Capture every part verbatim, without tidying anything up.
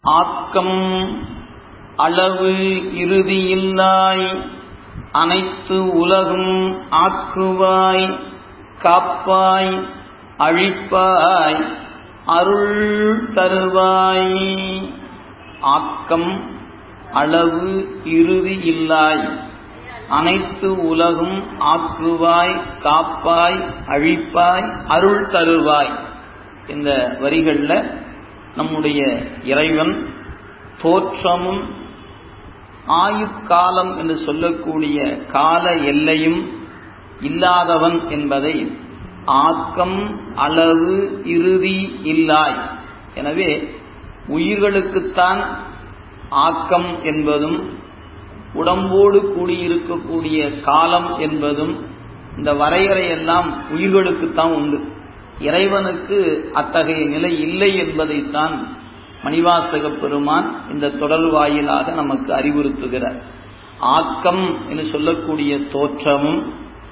ஆக்கம் அளவு இறுதியில்லாய் அனைத்து உலகும் ஆக்குவாய் காப்பாய் அழிப்பாய் அருள் தருவாய். ஆக்கம் அளவு இறுதி இல்லாய் அனைத்து உலகும் ஆக்குவாய் காப்பாய் அழிப்பாய் அருள் தருவாய். இந்த வரிகளில் நம்முடைய இறைவன் தோற்றமும் ஆயுட்காலம் என்று சொல்லக்கூடிய கால எல்லையும் இல்லாதவன் என்பதை ஆக்கம் அளவு இறுதி இல்லாய். எனவே உயிர்களுக்குத்தான் ஆக்கம் என்பதும் உடம்போடு கூடியிருக்கக்கூடிய காலம் என்பதும் இந்த வரையறையெல்லாம் உயிர்களுக்குத்தான் உண்டு. இறைவனுக்கு அத்தகைய நிலை இல்லை என்பதைத்தான் மணிவாசக பெருமான் இந்த தொடர் வாயிலாக நமக்கு அறிவுறுத்துகிறார். ஆக்கம் என்று சொல்லக்கூடிய தோற்றமும்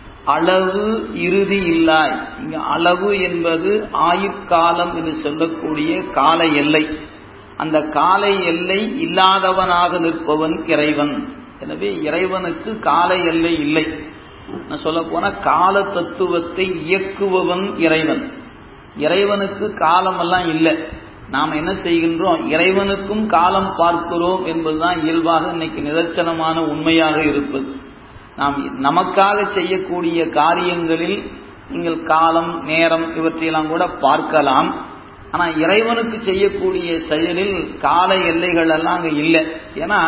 அளவு இறுதி இல்லாய். இங்க அளவு என்பது ஆயுட்காலம் என்று சொல்லக்கூடிய கால எல்லை. அந்த கால எல்லை இல்லாதவனாக நிற்பவன் இறைவன். எனவே இறைவனுக்கு கால எல்லை இல்லை. நான் சொல்ல போன கால தத்துவத்தை இயக்குபவன் இறைவன். இறைவனுக்கு காலமெல்லாம் இல்லை. நாம் என்ன செய்கின்றோம், இறைவனுக்கும் காலம் பார்க்கிறோம் என்பதுதான் இயல்பாக இன்னைக்கு நிதர்சனமான உண்மையாக இருப்பது. நாம் நமக்காக செய்யக்கூடிய காரியங்களில் நீங்கள் காலம் நேரம் இவற்றையெல்லாம் கூட பார்க்கலாம். ஆனால் இறைவனுக்கு செய்யக்கூடிய செயலில் கால எல்லைகள் எல்லாம் அங்கே இல்லை. ஏன்னா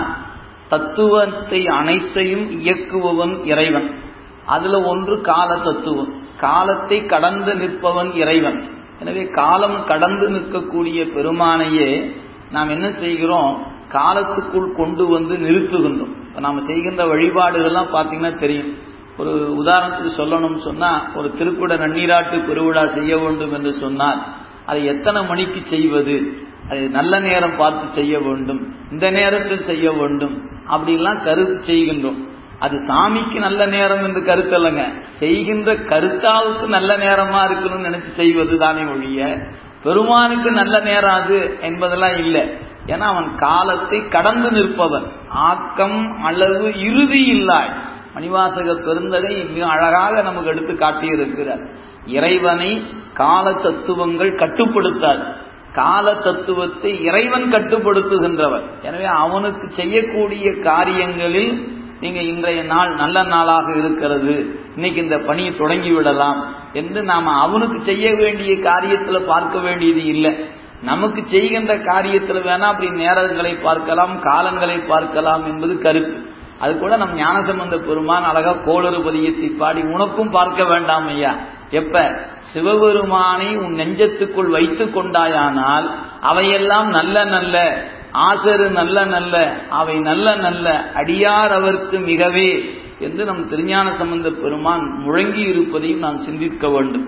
தத்துவத்தை அனைத்தையும் இயக்குபவன் இறைவன். அதுல ஒன்று கால தத்துவம். காலத்தை கடந்து நிற்பவன் இறைவன். எனவே காலம் கடந்து நிற்கக்கூடிய பெருமானையே நாம் என்ன செய்கிறோம், காலத்துக்குள் கொண்டு வந்து நிறுத்துகின்றோம். இப்போ நாம் செய்கின்ற வழிபாடுகள்லாம் பார்த்தீங்கன்னா தெரியும். ஒரு உதாரணத்துக்கு சொல்லணும்னு சொன்னால், ஒரு திருக்குட நன்னீராட்டு பெருவிழா செய்ய வேண்டும் என்று சொன்னால் அதை எத்தனை மணிக்கு செய்வது, அது நல்ல நேரம் பார்த்து செய்ய வேண்டும், இந்த நேரத்தில் செய்ய வேண்டும் அப்படின்லாம் கருத்து செய்கின்றோம். அது சாமிக்கு நல்ல நேரம் என்று கருத்து இல்லைங்க, செய்கின்ற கருத்தாவுக்கு நல்ல நேரமா இருக்கணும்னு நினைச்சு செய்வது தானே ஒழிய பெருமானுக்கு நல்ல நேரம் அது என்பதெல்லாம் இல்லை. ஏன்னா அவன் காலத்தை கடந்து நிற்பவன். ஆக்கம் அளவு இறுதி இல்லாய். மணிவாசக பெருந்தகை மிக அழகாக நமக்கு எடுத்து காட்டியிருக்கிறார். இறைவனை கால தத்துவங்கள் கட்டுப்படுத்தாது. கால தத்துவத்தை இறைவன் கட்டுப்படுத்துகின்றவர். எனவே அவனுக்கு செய்யக்கூடிய காரியங்களில் நீங்க இன்றைய நாள் நல்ல நாளாக இருக்கிறது, இன்னைக்கு இந்த பணியை தொடங்கி விடலாம் என்று நாம அவனுக்கு செய்ய வேண்டிய காரியத்துல பார்க்க வேண்டியது இல்லை. நமக்கு செய்கின்ற காரியத்துல வேணா அப்படி நேரங்களை பார்க்கலாம், காலங்களை பார்க்கலாம் என்பது கருத்து. அது கூட நம் ஞானசம்பந்த பெருமான் அழகா கோளறு பதியத்தை பாடி உனக்கும் பார்க்க வேண்டாம் ஐயா, எப்ப சிவபெருமானை உன் நெஞ்சத்துக்குள் வைத்து கொண்டாயானால் அவையெல்லாம் நல்ல நல்ல ஆசரு நல்ல நல்ல அவை நல்ல நல்ல அடியார் அவருக்கு மிகவே என்று நம் திருஞான சம்பந்த பெருமான் முழங்கி இருப்பதையும் நாம் சிந்திக்க வேண்டும்.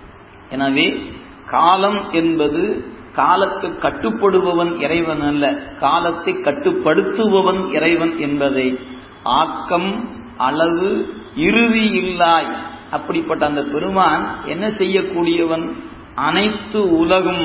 எனவே காலம் என்பது காலத்துக்கு கட்டுப்படுபவன் இறைவன் அல்ல, காலத்தை கட்டுப்படுத்துபவன் இறைவன் என்பதை ஆக்கம் அளவு இறுதி இல்லாய். அப்படிப்பட்ட அந்த பெருமான் என்ன செய்யக்கூடியவன், அனைத்து உலகும்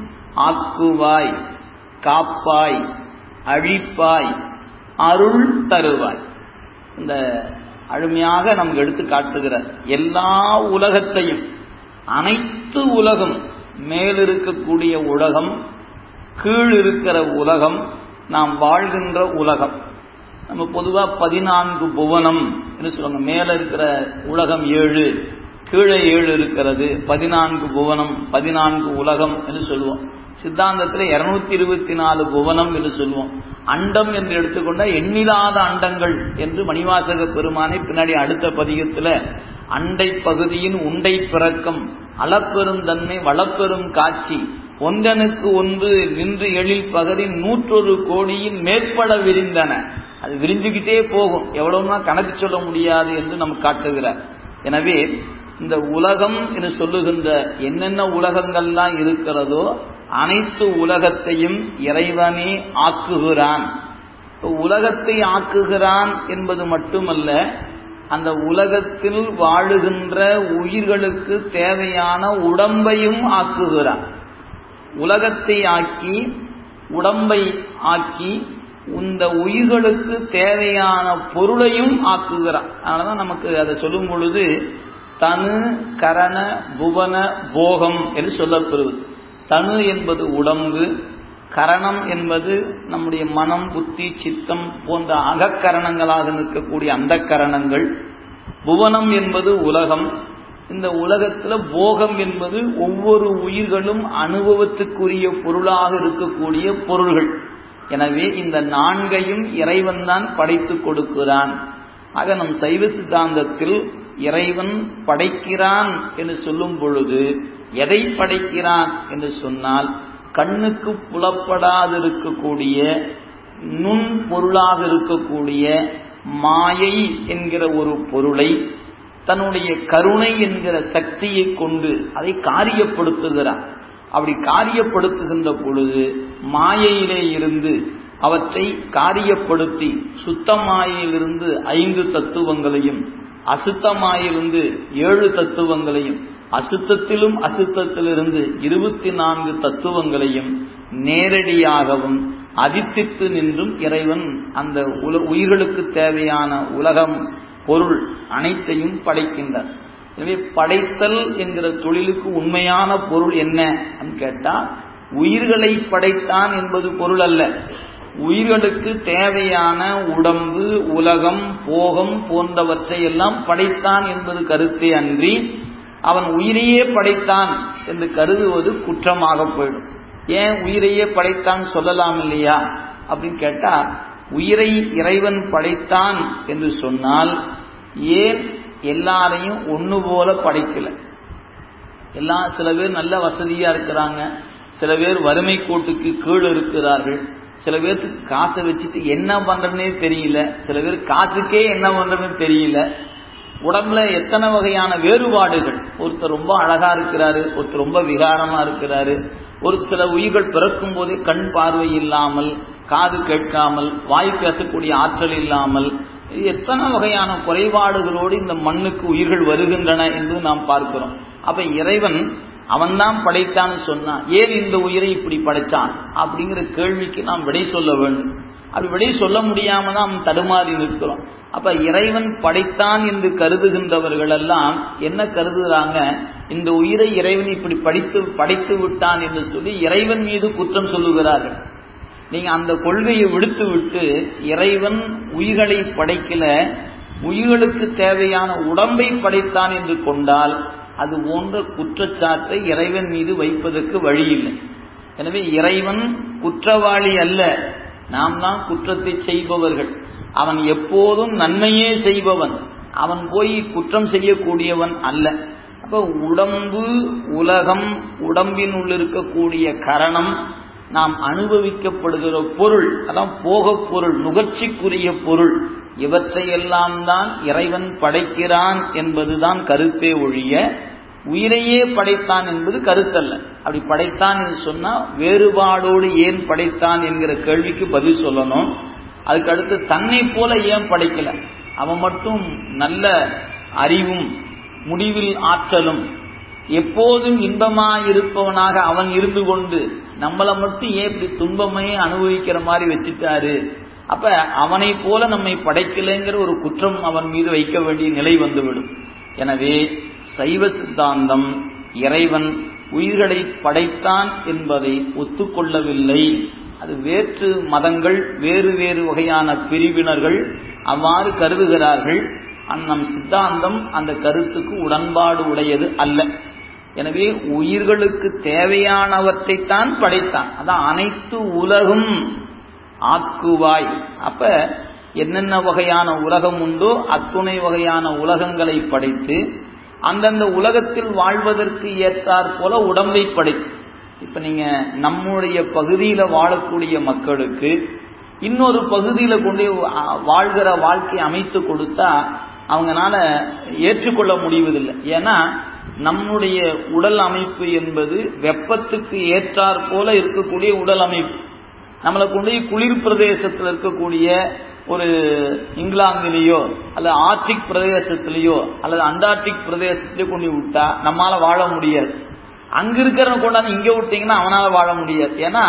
ஆக்குவாய் காப்பாய் அழிப்பாய் அருள் தருவாய். இந்த அருமையாக நமக்கு எடுத்து காட்டுகிறார். எல்லா உலகத்தையும், அனைத்து உலகம், மேல் இருக்கக்கூடிய உலகம், கீழ் இருக்கிற உலகம், நாம் வாழ்கின்ற உலகம். நம்ம பொதுவாக பதினான்கு புவனம் என்று சொல்லுவாங்க. மேல இருக்கிற உலகம் ஏழு, கீழே ஏழு இருக்கிறது, பதினான்கு புவனம் பதினான்கு உலகம் என்று சொல்லுவோம். சித்தாந்தத்தில் இருநூத்தி இருபத்தி நாலு புவனம் என்று சொல்லுவோம். அண்டம் என்று எடுத்துக்கொண்ட எண்ணிலாத அண்டங்கள் என்று மணிவாசக பெருமானை பின்னாடி அடுத்த பதிகத்தில் அண்டை பகுதியின் உண்டை பிறக்கம் அளப்பெரும் தன்மை வளப்பெரும் காட்சி ஒன்றனுக்கு ஒன்று நின்று எழில் பகரின் நூற்றொரு கோடியின் மேற்பட விரிந்தன. அது விரிஞ்சுக்கிட்டே போகும், எவ்வளவுனா கணக்கு சொல்ல முடியாது என்று நமக்கு காட்டுகிறார். எனவே இந்த உலகம் என்று சொல்லுகின்ற என்னென்ன உலகங்கள்லாம் இருக்கிறதோ அனைத்து உலகத்தையும் இறைவனே ஆக்குகிறான். உலகத்தை ஆக்குகிறான் என்பது மட்டுமல்ல, அந்த உலகத்தில் வாழுகின்ற உயிர்களுக்கு தேவையான உடம்பையும் ஆக்குகிறான். உலகத்தை ஆக்கி உடம்பை ஆக்கி இந்த உயிர்களுக்கு தேவையான பொருளையும் ஆக்குகிறான். அதனாலதான் நமக்கு அதை சொல்லும் பொழுது தனு கரண புவன போகம் என்று சொல்லப்படுவது. தனு என்பது உடம்பு, கரணம் என்பது நம்முடைய மனம், புத்தி, சித்தம் போன்ற அகக்கரணங்களாக நிற்கக்கூடிய அந்த கரணங்கள். புவனம் என்பது உலகம். இந்த உலகத்துல போகம் என்பது ஒவ்வொரு உயிர்களும் அனுபவத்துக்குரிய பொருளாக இருக்கக்கூடிய பொருள்கள். எனவே இந்த நான்கையும் இறைவன் தான் படைத்து கொடுக்கிறான். ஆக நம் சைவ சித்தாந்தத்தில் இறைவன் படைக்கிறான் என்று சொல்லும் பொழுது எதை படைக்கிறான் என்று சொன்னால், கண்ணுக்கு புலப்படாதிருக்கக்கூடிய நுண் பொருளாக இருக்கக்கூடிய மாயை என்கிற ஒரு பொருளை தன்னுடைய கருணை என்கிற சக்தியை கொண்டு அதை காரியப்படுத்துகிறான். அப்படி காரியப்படுத்துகின்ற பொழுது மாயையிலே இருந்து அவற்றை காரியப்படுத்தி சுத்த மாயிலிருந்து ஐந்து தத்துவங்களையும், அசுத்த மாயிலிருந்து ஏழு தத்துவங்களையும், அசுத்தத்திலும் அசுத்தத்திலிருந்து இருபத்தி நான்கு தத்துவங்களையும் நேரடியாகவும் அதித்தித்து நின்றும் இறைவன் அந்த உயிர்களுக்கு தேவையான உலகம் பொருள் அனைத்தையும் படைக்கின்றார். எனவே படைத்தல் என்கிற தொழிலுக்கு உண்மையான பொருள் என்ன கேட்டா, உயிர்களை படைத்தான் என்பது பொருள் அல்ல. உயிர்களுக்கு தேவையான உடம்பு, உலகம், போகம் போன்றவற்றை எல்லாம் படைத்தான் என்பது கருத்தே அன்றி அவன் உயிரையே படைத்தான் என்று கருதுவது குற்றமாக போயிடும். ஏன் உயிரையே படைத்தான் சொல்லலாம் இல்லையா அப்படின்னு கேட்டா, உயிரை இறைவன் படைத்தான் என்று சொன்னால் ஏன் எல்லாரையும் ஒண்ணு போல படைக்கல? எல்லாம் சில பேர் நல்ல வசதியா இருக்கிறாங்க, சில பேர் வறுமை கோட்டுக்கு கீழே இருக்கிறார்கள், சில பேருக்கு காசை வச்சுட்டு என்ன பண்றதுன்னே தெரியல, சில பேர் காசுக்கே என்ன பண்றதுன்னு தெரியல. உடம்புல எத்தனை வகையான வேறுபாடுகள். ஒருத்தர் ரொம்ப அழகா இருக்கிறாரு, ஒருத்தர் ரொம்ப விகாரமா இருக்கிறாரு. ஒரு சில உயிர்கள் பிறக்கும் போதே கண் பார்வை இல்லாமல், காது கேட்காமல், வாய் பேசக்கூடிய ஆற்றல் இல்லாமல், எத்தனை வகையான குறைபாடுகளோடு இந்த மண்ணுக்கு உயிர்கள் வருகின்றன என்று நாம் பார்க்கிறோம். அப்ப இறைவன் அவன்தான் படைத்தான்னு சொன்னா ஏன் இந்த உயிரை இப்படி படைத்தான் அப்படிங்கிற கேள்விக்கு நாம் விடை சொல்ல வேண்டும். அப்படி விடை சொல்ல முடியாம தான் நாம் தடுமாறி நிற்கிறோம். அப்ப இறைவன் படைத்தான் என்று கருதுகின்றவர்கள் எல்லாம் என்ன கருதுகிறாங்க, இந்த உயிரை இறைவன் இப்படி படித்து படைத்து விட்டான் என்று சொல்லி இறைவன் மீது குற்றம் சொல்லுகிறார்கள். நீங்க அந்த கொள்கையை விடுத்து விட்டு இறைவன் உயிர்களை படைக்கல, உயிர்களுக்கு தேவையான உடம்பை படைத்தான் என்று கொண்டால் அது போன்ற குற்றச்சாட்டை இறைவன் மீது வைப்பதற்கு வழி இல்லை. எனவே இறைவன் குற்றவாளி அல்ல, நாம் தான் குற்றத்தை செய்பவர்கள். அவன் எப்போதும் நன்மையே செய்பவன், அவன் போய் குற்றம் செய்யக்கூடியவன் அல்ல. அப்ப உடம்பு, உலகம், உடம்பின் உள்ள இருக்கக்கூடிய கரணம், நாம் அனுபவிக்கப்படுகிற பொருள், அதான் போக பொருள், நுகர்ச்சிக்குரிய பொருள், இவற்றையெல்லாம் தான் இறைவன் படைக்கிறான் என்பதுதான் கருத்தே ஒழிய உயிரையே படைத்தான் என்பது கருத்தல்ல. அப்படி படைத்தான் என்று சொன்னா வேறுபாடோடு ஏன் படைத்தான் என்கிற கேள்விக்கு பதில் சொல்லணும். அதுக்கு அடுத்து தன்னை போல ஏன் படைக்கல, அவன் மட்டும் நல்ல அறிவும் முடிவில் ஆற்றலும் எப்போதும் இன்பமாயிருப்பவனாக அவன் இருந்து கொண்டு நம்மளை மட்டும் ஏன் இப்படி துன்பமே அனுபவிக்கிற மாதிரி வச்சுட்டாரு? அப்ப அவனை போல நம்மை படைக்கலைங்கிற ஒரு குற்றம் அவன் மீது வைக்க வேண்டிய நிலை வந்துவிடும். எனவே சைவ சித்தாந்தம் இறைவன் உயிர்களை படைத்தான் என்பதை ஒத்துக்கொள்ளவில்லை. அது வேற்று மதங்கள், வேறு வேறு வகையான பிரிவினர்கள் அவ்வாறு கருதுகிறார்கள். நம் சித்தாந்தம் அந்த கருத்துக்கு உடன்பாடு உடையது அல்ல. எனவே உயிர்களுக்கு தேவையானவற்றைத்தான் படைத்தான். அதான் அனைத்து உலகும் ஆக்குவாய். அப்ப என்னென்ன வகையான உலகம் உண்டோ அத்துணை வகையான உலகங்களை படைத்து அந்தந்த உலகத்தில் வாழ்வதற்கு ஏற்றாற் போல உடம்பை படைத்து, இப்ப நீங்க நம்முடைய பகுதியில வாழக்கூடிய மக்களுக்கு இன்னொரு பகுதியில கொண்டு வாழ்கிற வாழ்க்கை அமைத்து கொடுத்தா அவங்களால ஏற்றுக்கொள்ள முடிவதில்லை. ஏன்னா நம்முடைய உடல் அமைப்பு என்பது வெப்பத்துக்கு ஏற்றாற் போல இருக்கக்கூடிய உடல் அமைப்பு. நம்மளை கொண்டு குளிர் பிரதேசத்தில் இருக்கக்கூடிய ஒரு இங்கிலாந்திலேயோ அல்லது ஆர்டிக் பிரதேசத்திலேயோ அல்லது அண்டார்டிக் பிரதேசத்திலேயோ கொண்டு விட்டா நம்மளால வாழ முடியாது. அங்க இருக்கிறவங்க கொண்டாந்து இங்க விட்டீங்கன்னா அவனால வாழ முடியாது. ஏன்னா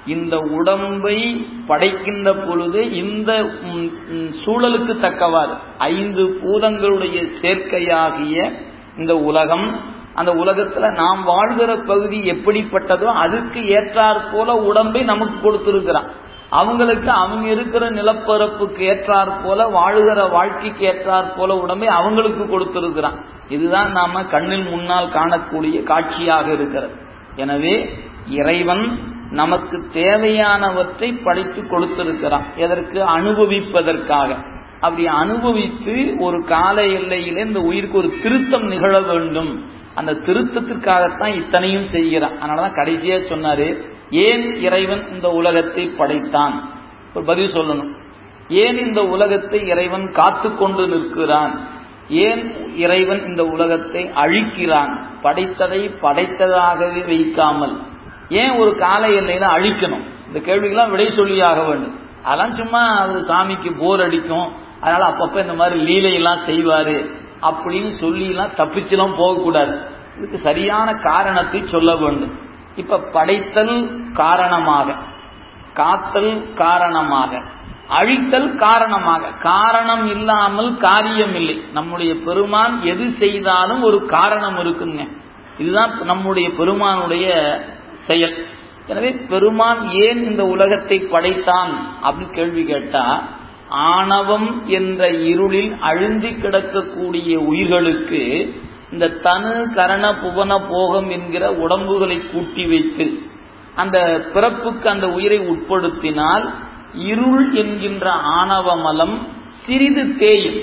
இந்த உடம்பை படைக்கின்ற பொழுது இந்த சூழலுக்கு தக்கவாறு ஐந்து பூதங்களுடைய சேர்க்கையாகிய இந்த உலகம், அந்த உலகத்துல நாம் வாழ்கிற பகுதி எப்படிப்பட்டதோ அதுக்கு ஏற்றாற் போல உடம்பை நமக்கு கொடுத்திருக்கிறான். அவங்களுக்கு அவங்க இருக்கிற நிலப்பரப்புக்கு ஏற்றாற் போல வாழுகிற வாழ்க்கைக்கு ஏற்றாற் போல உடம்பை அவங்களுக்கு கொடுத்திருக்கிறான். இதுதான் நாம கண்ணில் முன்னால் காணக்கூடிய காட்சியாக இருக்கிறது. எனவே இறைவன் நமக்கு தேவையானவற்றை படைத்து கொடுத்திருக்கிறான். எதற்கு? அனுபவிப்பதற்காக. அப்படி அனுபவித்து ஒரு கால எல்லையிலே இந்த உயிருக்கு ஒரு திருத்தம் நிகழ வேண்டும். அந்த திருத்தத்திற்காகத்தான் இத்தனையும் செய்கிறான். அதனாலதான் கடைசியா சொன்னாரு, ஏன் இறைவன் இந்த உலகத்தை படைத்தான்? ஒரு பதில் சொல்லணும். ஏன் இந்த உலகத்தை இறைவன் காத்து கொண்டு நிற்கிறான்? ஏன் இறைவன் இந்த உலகத்தை அழிக்கிறான்? படைத்ததை படைத்ததாகவே வைக்காமல் ஏன் ஒரு கால எல்லையில அழிக்கணும்? இந்த கேள்விக்கெல்லாம் விடை சொல்லியாக வேண்டும். அதெல்லாம் சும்மா அவர் சாமிக்கு போர் அடிக்கும், அதனால அப்பப்ப இந்த மாதிரி லீலையெல்லாம் செய்வாரு அப்படின்னு சொல்லி எல்லாம் தப்பிச்செல்லாம் போகக்கூடாது. இதுக்கு சரியான காரணத்தை சொல்ல வேண்டும். இப்ப படைத்தல் காரணமாக, காத்தல் காரணமாக, அழித்தல் காரணமாக. காரணம் இல்லாமல் காரியம் இல்லை. நம்முடைய பெருமான் எது செய்தாலும் ஒரு காரணம் இருக்குங்க. இதுதான் நம்முடைய பெருமானுடைய செயல். எனவே பெருமான் ஏன் இந்த உலகத்தை படைத்தான் அப்படின்னு கேள்வி கேட்டா, ஆணவம் என்ற இருளில் அழுந்தி கிடக்கக்கூடிய உயிர்களுக்கு இந்த தனு கரண புவன போகம் என்கிற உடம்புகளை கூட்டி வைத்து அந்த பிறப்புக்கு அந்த உயிரை உட்படுத்தினால் இருள் என்கின்ற ஆணவமலம் சிறிது தேயும்.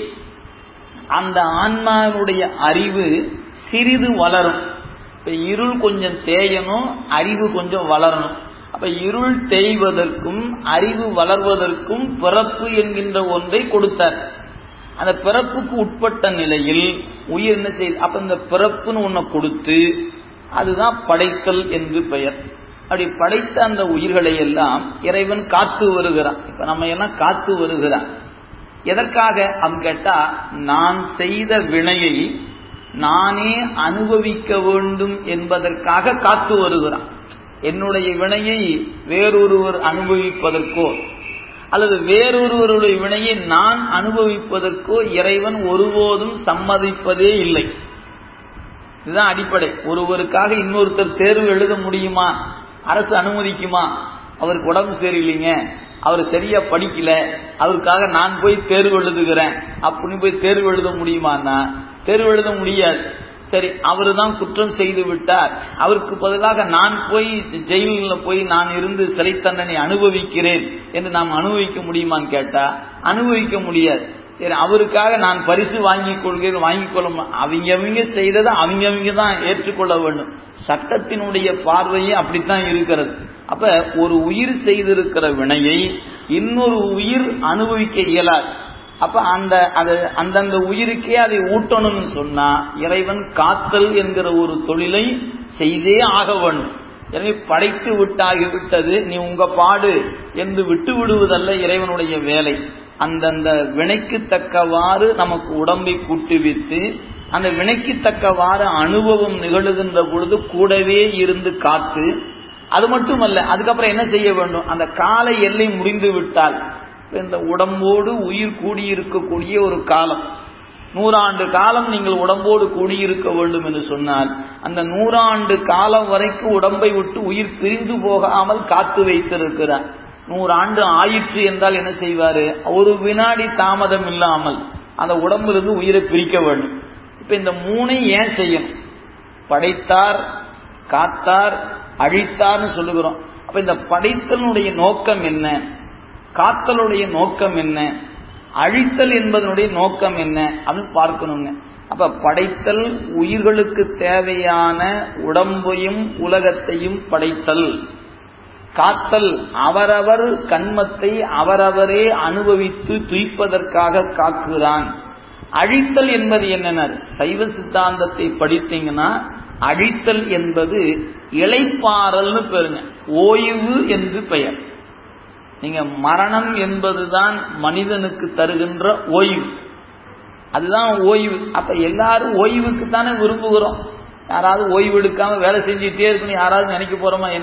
அந்த ஆன்மாவுடைய அறிவு சிறிது வளரும். இப்ப இருள் கொஞ்சம் தேயணும், அறிவு கொஞ்சம் வளரணும். அப்ப இருள் தேய்வதற்கும் அறிவு வளர்வதற்கும் பிறப்பு என்கின்ற ஒன்றை கொடுத்தார். அந்த பிறப்புக்கு உட்பட்ட நிலையில் உயிர் என்ன செய்யுது? அப்ப இந்த பிறப்புன்னு ஒன்ன கொடுத்து அதுதான் படைத்தல் என்று பெயர். அப்படி படைத்த அந்த உயிர்களை எல்லாம் இறைவன் காத்து வருகிறான். இப்ப நம்ம எல்லாம் காத்து வருகிறான். எதற்காக அப்படின்னு கேட்டா, நான் செய்த வினையை நானே அனுபவிக்க வேண்டும் என்பதற்காக காத்து வருகிறான். என்னுடைய வினையை வேறொருவர் அனுபவிப்பதற்கோ அல்லது வேறொருவருடைய வினையை நான் அனுபவிப்பதற்கோ இறைவன் ஒருபோதும் சம்மதிப்பதே இல்லை. இதுதான் அடிப்படை. ஒருவருக்காக இன்னொருத்தர் தேர்வு எழுத முடியுமா? அரசு அனுமதிக்குமா? அவருக்கு உடம்பு சரியில்லைங்க, அவர் சரியா படிக்கல, அவருக்காக நான் போய் தேர்வு எழுதுகிறேன் அப்படின்னு போய் தேர்வு எழுத முடியுமான்னா தேர்வு எழுத முடியாது. சரி, அவரு தான் குற்றம் செய்து விட்டார், அவருக்கு பதிலாக நான் போய் ஜெயிலில் போய் நான் இருந்து சிறை தண்டனை அனுபவிக்கிறேன் என்று நாம் அனுபவிக்க முடியுமான்னு கேட்டா அனுபவிக்க முடியாது. சரி, அவருக்காக நான் பரிசு வாங்கிக் கொள்கிறேன், வாங்கிக் கொள்ள, அவங்க அவங்க செய்ததை அவங்க அவங்க தான் ஏற்றுக்கொள்ள வேண்டும். சட்டத்தினுடைய பார்வையே அப்படித்தான் இருக்கிறது. அப்ப ஒரு உயிர் செய்திருக்கிற வினையை இன்னொரு உயிர் அனுபவிக்க இயலாது. அப்ப அந்த அந்தந்த உயிருக்கே அதை ஊட்டணும்னு சொன்னா இறைவன் காத்தல் என்கிற ஒரு தொழிலை செய்தே ஆக வேண்டும். எனவே படைத்து விட்டாகிவிட்டது, நீ உங்க பாடு என்று விட்டு விடுவதல்ல இறைவனுடைய வேலை. அந்தந்த வினைக்கு தக்கவாறு நமக்கு உடம்பை கூட்டுவித்து அந்த வினைக்கு தக்கவாறு அனுபவம் நிகழுகின்ற பொழுது கூடவே இருந்து காத்து, அது மட்டுமல்ல அதுக்கப்புறம் என்ன செய்ய வேண்டும்? அந்த கால எல்லை முடிந்து விட்டால் இந்த உடம்போடு உயிர் கூடியிருக்கக்கூடிய ஒரு காலம், நூறாண்டு காலம் நீங்கள் உடம்போடு கூடியிருக்க வேண்டும் என்று சொன்னால் அந்த நூறாண்டு காலம் வரைக்கும் உடம்பை விட்டு உயிர் பிரிந்து போகாமல் காத்து வைத்திருக்கிறார். நூறு ஆண்டு ஆயிற்று என்றால் என்ன செய்வாரு? ஒரு வினாடி தாமதம் இல்லாமல் அந்த உடம்பிலிருந்து உயிரை பிரிக்க வேண்டும். இப்ப இந்த மூணை ஏன் செய்யணும்? படைத்தார், காத்தார், அழித்தார்னு சொல்லுகிறோம். அப்ப இந்த படைத்தலுடைய நோக்கம் என்ன? காத்தலுடைய நோக்கம் என்ன? அழித்தல் என்பதனுடைய நோக்கம் என்ன அப்படின்னு பார்க்கணுங்க. அப்ப படைத்தல் உயிர்களுக்கு தேவையான உடம்பையும் உலகத்தையும் படைத்தல். காத்தல் அவரவர் கண்மத்தை அவரவரே அனுபவித்து துய்ப்பதற்காக காக்குகிறான். அழித்தல் என்பது என்னென்ன? சைவ சித்தாந்தத்தை படித்தீங்கன்னா அழித்தல் என்பது இளைப்பாறல்னு பெறுங்க, ஓய்வு என்று பெயர். நீங்க மரணம் என்பதுதான் மனிதனுக்கு தருகின்ற ஓய்வு, அதுதான் ஓய்வு. அப்ப எல்லாரும் ஓய்வுக்கு தானே விரும்புகிறோம். யாராவது ஓய்வு எடுக்காம வேலை செஞ்சுட்டே இருக்கணும் யாராவது நினைக்க போறோமா என்ன?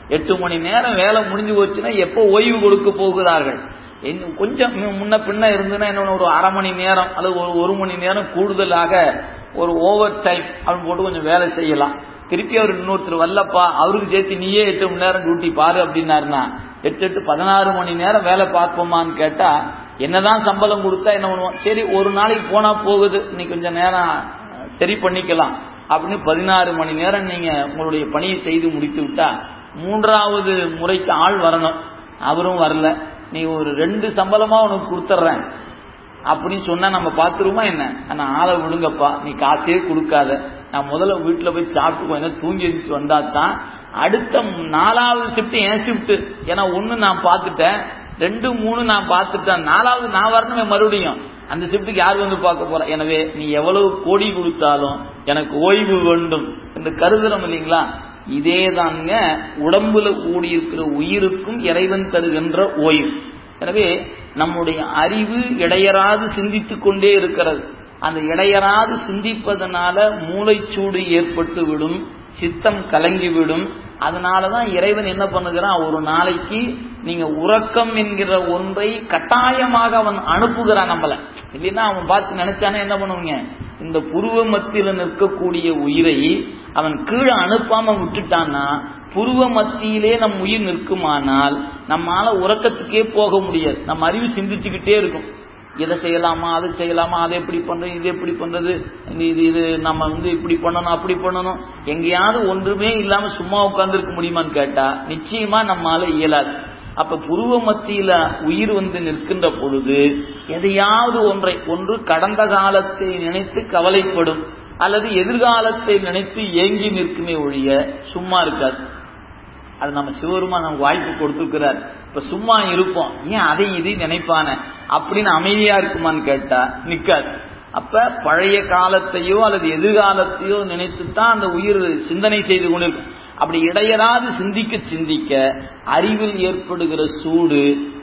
எட்டு மணி நேரம் வேலை முடிஞ்சு போச்சுன்னா எப்போ ஓய்வு கொடுக்க போகிறார்கள்? கொஞ்சம் முன்ன பின்ன இருந்துன்னா என்ன ஒரு அரை மணி நேரம் அல்லது ஒரு ஒரு மணி நேரம் கூடுதலாக ஒரு ஓவர் டைம் அப்படின்னு போட்டு கொஞ்சம் வேலை செய்யலாம். திருப்பி அவர் இன்னொருத்தர் வரலப்பா அவருக்கு சேர்த்து நீயே எட்டு மணி நேரம் டியூட்டி பாரு அப்படின்னாருன்னா எட்டு எட்டு பதினாறு மணி நேரம் வேலை பார்ப்போமான்னு கேட்டா என்னதான் சம்பளம் கொடுத்தா என்ன பண்ணுவோம், சரி ஒரு நாளைக்கு போனா போகுது இன்னைக்கு கொஞ்சம் நேரம் சரி பண்ணிக்கலாம் அப்படின்னு பதினாறு மணி நேரம் நீங்க உங்களுடைய பணியை செய்து முடித்து விட்டா மூன்றாவது முறைக்கு ஆள் வரணும். அவரும் வரல. நீ ஒரு ரெண்டு சம்பளமா உனக்கு கொடுத்துட்றேன் அப்படின்னு சொன்னா நம்ம பாத்துருமா என்ன? நான் ஆளை விடுங்கப்பா, நீ காசே கொடுக்காத, நான் முதல்ல வீட்டுல போய் சாப்பிட்டு கொஞ்சம் தூங்கி எழுந்துச்சு வந்தா தான் அடுத்த நாலாவது ஷிப்ட் என் ஷிப்ட். ஏன்னா ஒண்ணு நான் பார்த்துட்டேன், ரெண்டு மூணு நான் பார்த்துட்டேன், நாலாவது நான் வரணுமே மறுபடியும் அந்த ஷிப்டுக்கு யார் வந்து பார்க்க போற? எனவே நீ எவ்வளவு கோடி கொடுத்தாலும் எனக்கு ஓய்வு வேண்டும் என்று கருதுறோம் இல்லைங்களா? இதேதாங்க உடம்புல கூடியிருக்கிற உயிருக்கும் இறைவன் தருகின்ற ஓய்வு. எனவே நம்முடைய அறிவு இடையறாது சிந்தித்துக் கொண்டே இருக்கிறது. அந்த இடையறாது சிந்திப்பதனால மூளைச்சூடு ஏற்பட்டு விடும், சித்தம் கலங்கிவிடும். அதனாலதான் இறைவன் என்ன பண்ணுகிறான், ஒரு நாளைக்கு நீங்க உறக்கம் என்கிற ஒன்றை கட்டாயமாக அவன் அனுப்புகிறான் நம்மள. இல்லைன்னா அவன் பார்த்து நினைச்சானே என்ன பண்ணுவீங்க, இந்த புருவ மத்தியில நிற்கக்கூடிய உயிரை அவன் கீழே அனுப்பாம விட்டுட்டான்னா புருவ மத்தியிலே நம் உயிர் நிற்குமானால் நம்மால உறக்கத்துக்கே போக முடியாது. நம்ம அறிவு சிந்திச்சுக்கிட்டே இருக்கும். இதை செய்யலாமா, அதை செய்யலாமா, அதை எப்படி பண்றது, இது எப்படி பண்றது, இது இது நம்ம வந்து இப்படி பண்ணணும் அப்படி பண்ணணும். எங்கேயாவது ஒன்றுமே இல்லாம சும்மா உட்கார்ந்து இருக்க முடியுமான்னு கேட்டா நிச்சயமா நம்மால இயலாது. அப்ப புருவ மத்தியில உயிர் வந்து நிற்கின்ற பொழுது எதையாவது ஒன்றை, ஒன்று கடந்த காலத்தை நினைத்து கவலைப்படும் அல்லது எதிர்காலத்தை நினைத்து ஏங்கி நிற்குமே ஒழிய சும்மா இருக்காது. அது நம்ம சிவருமா நமக்கு வாய்ப்பு கொடுத்துருக்கிறார். இப்ப சும்மா இருப்போம், ஏன் அதை இதை நினைப்பான அப்படின்னு அமைதியா இருக்குமான்னு கேட்டா நிக்காது. அப்ப பழைய காலத்தையோ அல்லது எதிர்காலத்தையோ நினைத்துத்தான் அந்த உயிர் சிந்தனை செய்து கொண்டிருக்கும். அப்படி இடையராது சிந்திக்க சிந்திக்க அறிவில் ஏற்படுகிற சூடு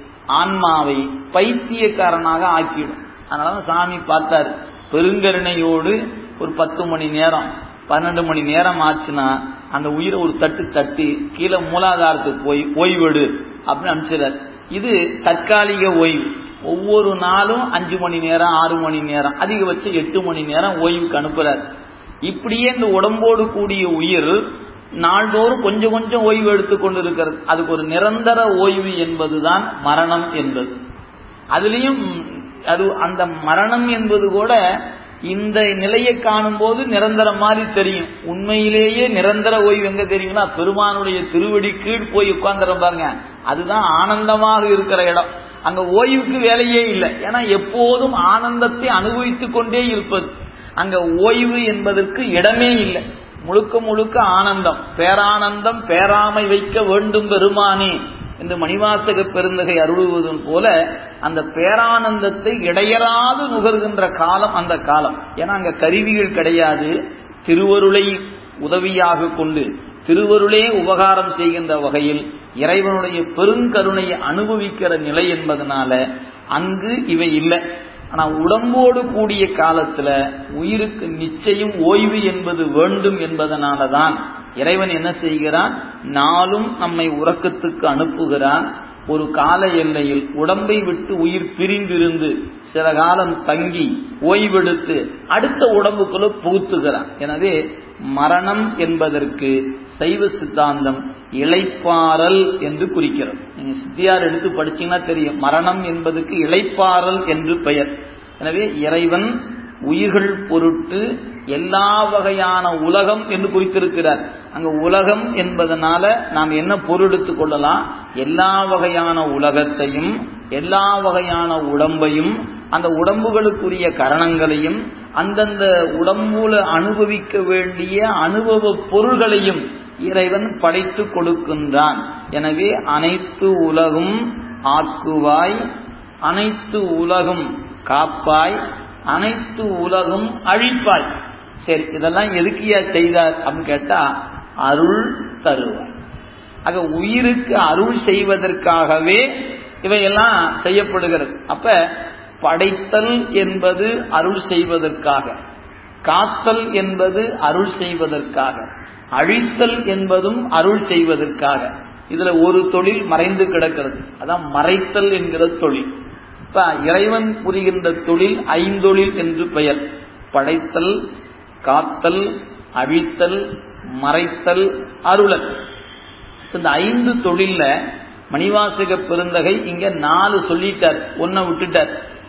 ஆன்மாவை பைத்தியக்காரனாக ஆக்கிடும். அதனால சாமி பார்த்தார், பெருங்கருணையோடு ஒரு பத்து மணி நேரம் பன்னெண்டு மணி நேரம் ஆச்சுன்னா அந்த உயிரை ஒரு தட்டு தட்டி கீழே மூலாதாரத்துக்கு போய் ஓய்வெடு அப்படின்னு அனுப்பிச்சிடார். இது தற்காலிக ஓய்வு. ஒவ்வொரு நாளும் அஞ்சு மணி நேரம் ஆறு மணி நேரம் அதிகபட்சம் எட்டு மணி நேரம் ஓய்வுக்கு அனுப்புறார். இப்படியே இந்த உடம்போடு கூடிய உயிர் நாள்தோறும் கொஞ்சம் கொஞ்சம் ஓய்வு எடுத்துக்கொண்டு இருக்கிறது. அதுக்கு ஒரு நிரந்தர ஓய்வு என்பதுதான் மரணம் என்பது. அதுலயும் அது அந்த மரணம் என்பது கூட இந்த நிலையை காணும் போது நிரந்தர மாதிரி தெரியும். உண்மையிலேயே நிரந்தர ஓய்வு எங்க தெரியுங்களா, பெருமானுடைய திருவடி கீழ் போய் உட்கார்ந்துற பாருங்க, அதுதான் ஆனந்தமாக இருக்கிற இடம். அங்க ஓய்வுக்கு வேலையே இல்லை. ஏன்னா எப்போதும் ஆனந்தத்தை அனுபவித்துக் கொண்டே இருப்பது. அங்க ஓய்வு என்பதற்கு இடமே இல்லை. முழுக்க முழுக்க ஆனந்தம், பேரானந்தம் பேராமை வைக்க வேண்டும் பெருமானே என்று மணிவாசக பெருந்தகை அருளுவதும் போல அந்த பேரானந்தத்தை இடையராது நுகர்கின்ற காலம் அந்த காலம். ஏன்னா அங்க கருவிகள் கிடையாது. திருவருளை உதவியாக கொண்டு திருவருளே உபகாரம் செய்கின்ற வகையில் இறைவனுடைய பெருங்கருணையை அனுபவிக்கிற நிலை என்பதனால அங்கு இவை இல்லை. ஆனா உடம்போடு கூடிய காலத்துல உயிருக்கு நிச்சயம் ஓய்வு என்பது வேண்டும் என்பதனாலதான் இறைவன் என்ன செய்கிறான், நாளும் நம்மை உறக்கத்துக்கு அனுப்புகிறான். ஒரு கால எல்லையில் உடம்பை விட்டு உயிர் பிரிந்திருந்து சில காலம் தங்கி ஓய்வெடுத்து அடுத்த உடம்புக்குள்ள புகுத்துகிறான். எனவே மரணம் என்பதற்கு சைவ சித்தாந்தம் இளைப்பாறல் என்று குறிக்கிறது. நீங்க சித்தியார் எடுத்து படிச்சீங்கன்னா தெரியும், மரணம் என்பதற்கு இளைப்பாறல் என்று பெயர். எனவே இறைவன் உயிர்கள் பொருட்டு எல்லா வகையான உலகம் என்று குறித்திருக்கிறார். அங்க உலகம் என்பதனால நாம் என்ன பொருள் எடுத்துக் கொள்ளலாம், எல்லா வகையான உலகத்தையும் எல்லா வகையான உடம்பையும் அந்த உடம்புகளுக்குரிய கரணங்களையும் அந்தந்த உடம்புல அனுபவிக்க வேண்டிய அனுபவ பொருள்களையும் இறைவன் படைத்து கொடுக்கின்றான். எனவே அனைத்து உலகும் ஆக்குவாய், அனைத்து உலகும் காப்பாய், அனைத்து உலகும் அழிப்பாய். சரி, இதெல்லாம் எதுக்கியா செய்தார் அப்படின்னு கேட்டா அருள் தருவாய். ஆக உயிருக்கு அருள் செய்வதற்காகவே இவையெல்லாம் செய்யப்படுகிறது. அப்ப படைத்தல் என்பது அருள் செய்வதற்காக, காத்தல் என்பது அருள் செய்வதற்காக, அழித்தல் என்பதும் அருள் செய்வதற்காக. இதுல ஒரு தொழில் மறைந்து கிடக்கிறது, அதான் மறைத்தல் என்கிற தொழில். இப்ப இறைவன் புரிகின்ற தொழில் ஐந்தொழில் என்று பெயர். படைத்தல், காத்தல், அழித்தல், மறைத்தல், அருளல். இந்த ஐந்து தொழில்ல மணிவாசக பெருந்தகை இங்க நாலு சொல்லிட்டார், ஒன்ன விட்டுட்டார்.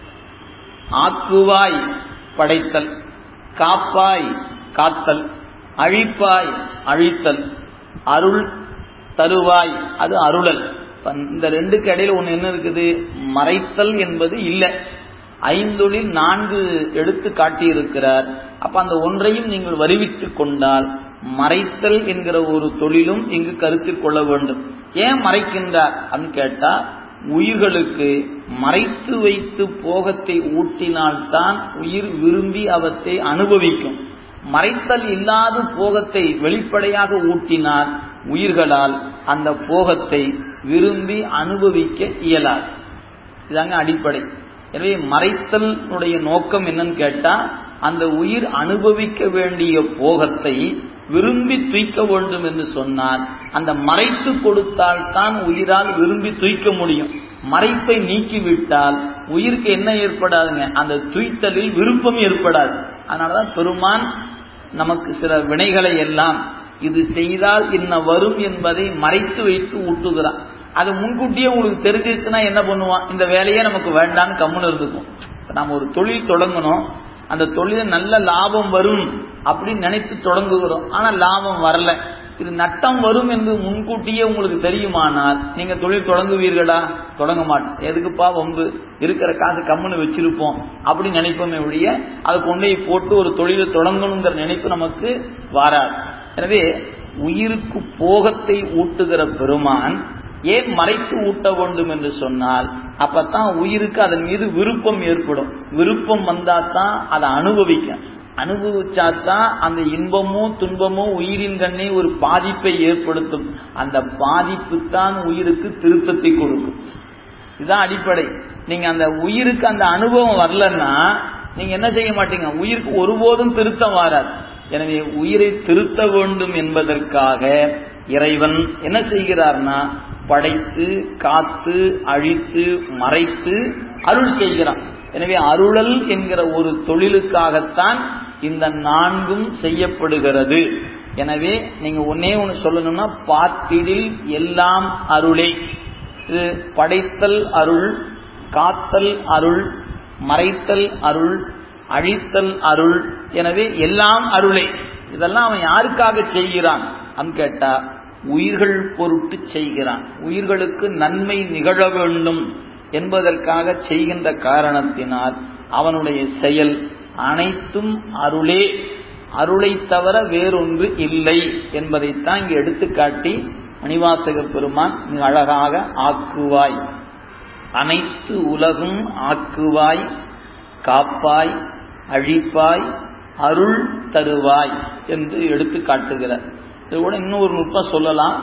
ஆக்குவாய் படைத்தல், காப்பாய் காத்தல், அழிப்பாய் அழித்தல், அருள் தருவாய் அது அருளல். இந்த ரெண்டுக்கு இடையில ஒண்ணு என்ன இருக்குது, மறைத்தல் என்பது இல்லை. ஐந்தொழில் நான்கு எடுத்து காட்டியிருக்கிறார். அப்ப அந்த ஒன்றையும் நீங்கள் வருவித்துக் கொண்டால் மறைத்தல் என்கிற ஒரு தொழிலும் இங்கு கருத்தில் கொள்ள வேண்டும். ஏன் மறைக்கின்றார் அப்படின்னு கேட்டா, உயிர்களுக்கு மறைத்து வைத்து போகத்தை ஊட்டினால்தான் உயிர் விரும்பி அவற்றை அனுபவிக்கும். மறைத்தல் இல்லாத போகத்தை வெளிப்படையாக ஊட்டினால் உயிர்களால் அந்த போகத்தை விரும்பி அனுபவிக்க இயலாது. இதாங்க அடிப்படை. எனவே மறைத்தலுடைய நோக்கம் என்னன்னு கேட்டா, அந்த உயிர் அனுபவிக்க வேண்டிய போகத்தை விரும்பி தூய்க்க வேண்டும் என்று சொன்னால் அந்த மறைத்து கொடுத்தால் தான் உயிரால் விரும்பி தூய்க்க முடியும். மறைப்பை நீக்கிவிட்டால் உயிருக்கு என்ன ஏற்படாதுங்க, அந்த தூய்த்தலில் விருப்பம் ஏற்படாது. அதனாலதான் பெருமான் நமக்கு சில வினைகளை எல்லாம் இது செய்தால் என்ன வரும் என்பதை மறைத்து வைத்து ஊட்டுகிறான். அது முன்கூட்டியே உங்களுக்கு தெரிஞ்சிருச்சுன்னா என்ன பண்ணுவான், இந்த வேலையே நமக்கு வேண்டான்னு கம்முன்னு இருந்துக்கும். நாம ஒரு தொழில் தொடங்கணும், அந்த தொழில நல்ல லாபம் வரும் அப்படின்னு நினைத்து தொடங்குகிறோம், ஆனா லாபம் வரல, இது நட்டம் வரும் என்று முன்கூட்டியே உங்களுக்கு தெரியுமானால் நீங்க தொழில் தொடங்குவீர்களா? தொடங்க மாட்டோம். எதுக்குப்பா வம்பு, இருக்கிற காசு கம்முன்னு வச்சிருப்போம் அப்படின்னு நினைப்போமே ஒழிய அதை கொண்டே போட்டு ஒரு தொழிலை தொடங்கணுங்கிற நினைப்பு நமக்கு வராது. எனவே உயிருக்கு போகத்தை ஊட்டுகிற பெருமான் ஏன் மறைத்து ஊட்ட வேண்டும் என்று சொன்னால், அப்பத்தான் உயிருக்கு அதன் மீது விருப்பம் ஏற்படும். விருப்பம் வந்தாதான் அதை அனுபவிக்க, அனுபவிச்சாதான் அந்த இன்பமோ துன்பமோ உயிரின் கண்ணே ஒரு பாதிப்பை ஏற்படுத்தும். அந்த பாதிப்பு தான் உயிருக்கு திருத்தத்தை கொடுக்கும். இதுதான் அடிப்படை. நீங்க அந்த உயிருக்கு அந்த அனுபவம் வரலன்னா நீங்க என்ன செய்ய மாட்டீங்க, உயிருக்கு ஒருபோதும் திருத்தம் வராது. எனவே உயிரை திருத்த வேண்டும் என்பதற்காக இறைவன் என்ன செய்கிறார்னா, படைத்து காத்து அழித்து மறைத்து அருள் செய்கிறான். எனவே அருளல் என்கிற ஒரு தொழிலுக்காகத்தான் இந்த நான்கும் செய்யப்படுகிறது. எனவே நீங்க ஒன்னே ஒன்று சொல்லணும்னா, பாத்திடில் எல்லாம் அருளே. இது படைத்தல் அருள், காத்தல் அருள், மறைத்தல் அருள், அழித்தல் அருள். எனவே எல்லாம் அருளே. இதெல்லாம் அவன் யாருக்காக செய்கிறான் அப்படின்னு கேட்டா, உயிர்கள் பொருட்டு செய்கிறான். உயிர்களுக்கு நன்மை நிகழ வேண்டும் என்பதற்காக செய்கின்ற காரணத்தினால் அவனுடைய செயல் அனைத்தும் அருளே, அருளை தவிர வேறொன்று இல்லை என்பதைத்தான் இங்கு எடுத்துக்காட்டி மணிவாசக பெருமான் மிக அழகாக ஆக்குவாய், அனைத்து உலகும் ஆக்குவாய், காப்பாய், அழிப்பாய், அருள் தருவாய் என்று எடுத்து காட்டுகிறார். இது கூட இன்னொரு நுட்பம் சொல்லலாம்.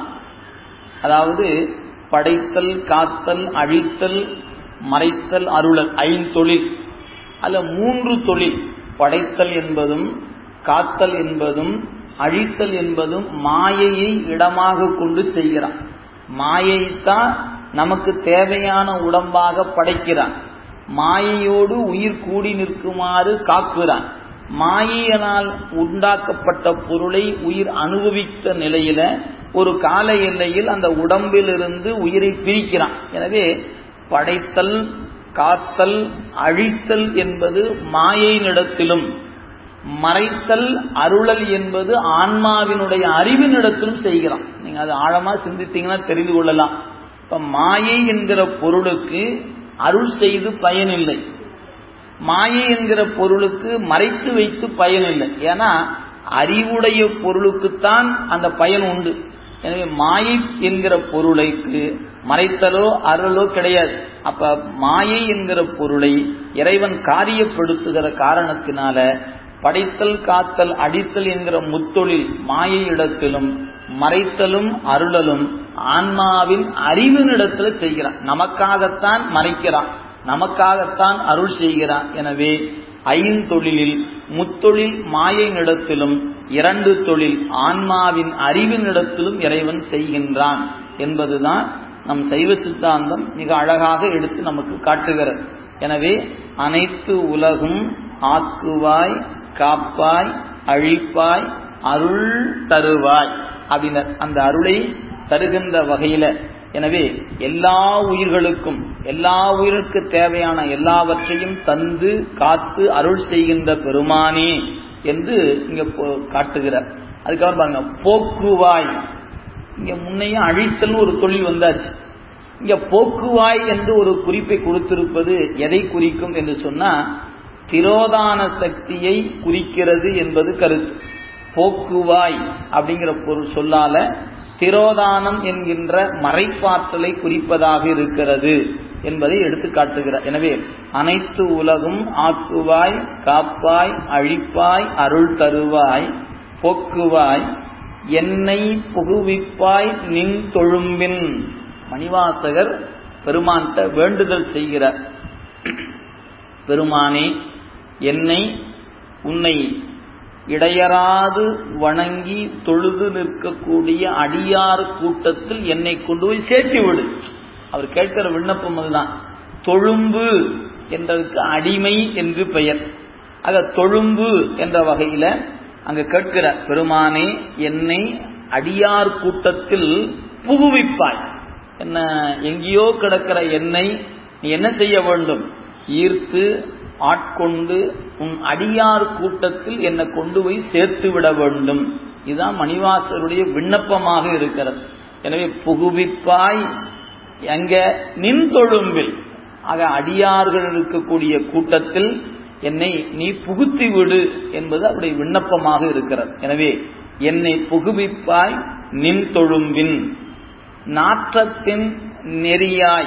அதாவது படைத்தல் காத்தல் அழித்தல் மறைத்தல் அருளல் ஐந்தொழில், அல்ல மூன்று தொழில். படைத்தல் என்பதும் காத்தல் என்பதும் அழித்தல் என்பதும் மாயையை இடமாக கொண்டு செய்கிறான். மாயைத்தான் நமக்கு தேவையான உடம்பாக படைக்கிறான். மாயையோடு உயிர் கூடி நிற்குமாறு காக்குறான். மாயினால் உண்டாக்கப்பட்ட பொருளை உயிர் அனுபவித்த நிலையில ஒரு கால எல்லையில் அந்த உடம்பிலிருந்து உயிரை பிரிக்கிறான். எனவே படைத்தல் காத்தல் அழித்தல் என்பது மாயையினிடத்திலும், மறைத்தல் அருளல் என்பது ஆன்மாவினுடைய அறிவினிடத்திலும் செய்கிறான். நீங்க அது ஆழமா சிந்தித்தீங்கன்னா தெரிந்து கொள்ளலாம். இப்ப மாயை என்கிற பொருளுக்கு அருள் செய்து பயனில்லை, மாயை என்கிற பொருளுக்கு மறைத்து வைத்து பயனில்லை. ஏன்னா அறிவுடைய பொருளுக்குத்தான் அந்த பயன் உண்டு. எனவே மாயை என்கிற பொருளுக்கு மறைத்தலோ அருளோ கிடையாது. அப்ப மாயை என்கிற பொருளை இறைவன் காரியப்படுத்துகிற காரணத்தினால படைத்தல் காத்தல் அடித்தல் என்கிற முத்தொழில் மாயை இடத்திலும், மறைத்தலும் அருளலும் ஆன்மாவின் அறிவினிடத்துல செய்கிறான். நமக்காகத்தான் மறைக்கிறான், நமக்காகத்தான் அருள் செய்கிறான். எனவே ஐந்தொழிலில் முத்தொழில் மாயையினிடத்திலும், இரண்டு தொழில் ஆன்மாவின் அறிவினிடத்திலும் இறைவன் செய்கின்றான் என்பதுதான் நம் சைவ சித்தாந்தம் மிக அழகாக எடுத்து நமக்கு காட்டுகிறது. எனவே அனைத்து உலகும் ஆக்குவாய், காப்பாய், அழிப்பாய், அருள் தருவாய் அப்படின்ற அந்த அருளை தருகின்ற வகையில, எனவே எல்லா உயிர்களுக்கும் எல்லா உயிருக்கு தேவையான எல்லாவற்றையும் தந்து காத்து அருள் செய்கின்ற பெருமானே என்று இங்க காட்டுகிறார். அதுக்கப்புறம் பாருங்க, போக்குவாய். இங்க முன்னையே அழித்தல் ஒரு தொழில் வந்தாச்சு. இங்க போக்குவாய் என்று ஒரு குறிப்பை கொடுத்திருப்பது எதை குறிக்கும் என்று சொன்னா, திரோதான சக்தியை குறிக்கிறது என்பது கருத்து. போக்குவாய் அப்படிங்கிற பொருள் சொல்லால திரோதானம் என்கின்ற மறைப்பாற்றலை குறிப்பதாக இருக்கிறது என்பதை எடுத்து காட்டுகிறார். எனவே அனைத்து உலகும் ஆக்குவாய், காப்பாய், அழிப்பாய், அருள் தருவாய், போக்குவாய், என்னை புகுவிப்பாய் நின் தொழும்பின். மணிவாசகர் பெருமான்கிட்ட வேண்டுதல் செய்கிறார். பெருமானே, என்னை உன்னை இடையராது வணங்கி தொழுது நிற்கக்கூடிய அடியார் கூட்டத்தில் என்னை கொண்டு போய் சேர்த்து விடு. அவர் கேட்கிற விண்ணப்பம் அதுதான். தொழும்பு என்றதுக்கு அடிமை என்று பெயர். ஆக தொழும்பு என்ற வகையில அங்க கேட்கிற பெருமானே, என்னை அடியார் கூட்டத்தில் புகுவிப்பாய். என்ன, எங்கேயோ கிடக்கிற என்னை நீ என்ன செய்ய வேண்டும்? ஈர்த்து ஆட்கொண்டு உன் அடியார் கூட்டத்தில் என்னை கொண்டு போய் சேர்த்து விட வேண்டும். இதுதான் மணிவாசருடைய விண்ணப்பமாக இருக்கிறது. எனவே புகுவிப்பாய் எங்க? நின் தொழும்பில். ஆக அடியார்கள் இருக்கக்கூடிய கூட்டத்தில் என்னை நீ புகுத்தி விடு என்பது அவருடைய விண்ணப்பமாக இருக்கிறது. எனவே என்னை புகுவிப்பாய் நின் தொழும்பின். நாற்றத்தின் நெறியாய்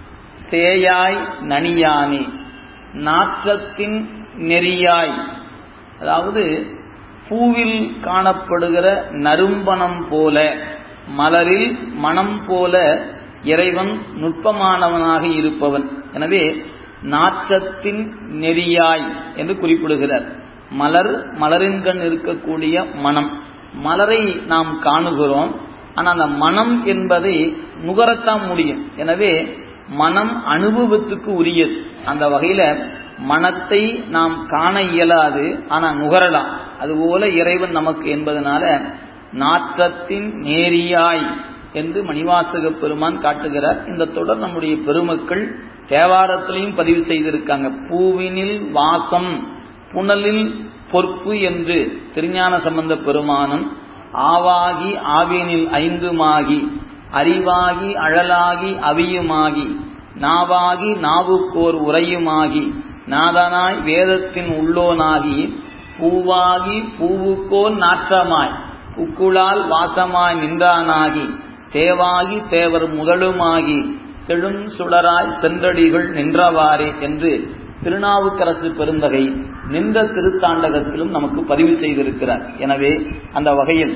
சேயாய் நனியானே. நாற்றத்தின் நெறியாய், அதாவது பூவில் காணப்படுகிற நறும்பணம் போல, மலரில் மனம் போல இறைவன் நுட்பமானவனாக இருப்பவன். எனவே நாற்றத்தின் நெறியாய் என்று குறிப்பிடுகிறார். மலர், மலரின் கண் இருக்கக்கூடிய மனம், மலரை நாம் காணுகிறோம், ஆனால் அந்த மனம் என்பதை நுகரத்தான் முடியும். எனவே மனம் அனுபவத்துக்கு உரியது. அந்த வகையில மனத்தை நாம் காண இயலாது, ஆனா நுகரலாம். அதுபோல இறைவன் நமக்கு என்பதனால நாற்றத்தின் நேரியாய் என்று மணிவாசக பெருமான் காட்டுகிறார். இந்த தொடர் நம்முடைய பெருமக்கள் தேவாரத்திலையும் பதிவு செய்திருக்காங்க. பூவினில் வாசம் புனலில் பொற்பு என்று திருஞான சம்பந்த பெருமானும், ஆவாகி ஆவினில் ஐந்துமாகி அறிவாகி அழலாகி அவியுமாகி நாவாகி நாவுக்கோர் உரையுமாகி நாதனாய் வேதத்தின் உள்ளோனாகி பூவாகி பூவுக்கோர் நாற்றமாய் புக்குளால் வாசமாய் நின்றானாகி தேவாகி தேவர் முதலுமாகி செழும் சுடராய் சென்றடிகள் நின்றவாறே என்று திருநாவுக்கரசு பெருந்தகை நின்ற திருத்தாண்டகத்திலும் நமக்கு பதிவு செய்திருக்கிறார். எனவே அந்த வகையில்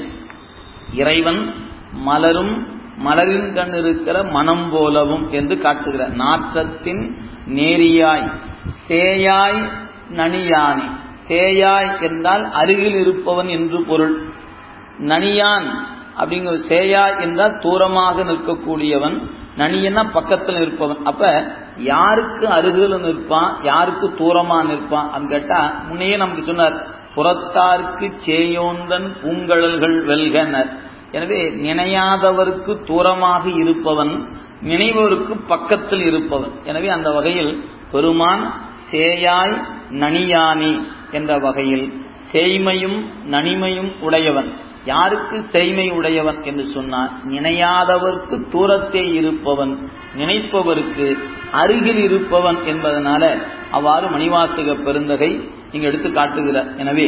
இறைவன் மலரும் மலரின் கண் இருக்கிற மனம் போலவும் என்று காட்டுகிறார். நாற்றத்தின் நேரியாய் சேயாய் நனியானே. சேயாய் என்றால் அருகில் இருப்பவன் என்று பொருள். நனியான் அப்படிங்கிற சேயாய் என்றால் தூரமாக நிற்கக்கூடியவன், நனியன்னா பக்கத்தில் இருப்பவன். அப்ப யாருக்கு அருகில் நிற்பான், யாருக்கு தூரமா நிற்பான் அப்படின்னு கேட்டா, முன்னையே நமக்கு சொன்னார், புறத்தார்க்கு சேயோந்தன் பூங்கழல்கள் வெல்கனர். எனவே நினையாதவருக்கு தூரமாக இருப்பவன், நினைவருக்கு பக்கத்தில் இருப்பவன். எனவே அந்த வகையில் பெருமான் சேயாய் நனியானி என்ற வகையில் சேய்மையும் நனிமையும் உடையவன். யாருக்கு சேய்மை உடையவன் என்று சொன்னார், நினையாதவருக்கு தூரத்தே இருப்பவன், நினைப்பவருக்கு அருகில் இருப்பவன் என்பதனால அவ்வாறு மணிவாசக பெருந்தகை இங்கு எடுத்து காட்டுகிறார். எனவே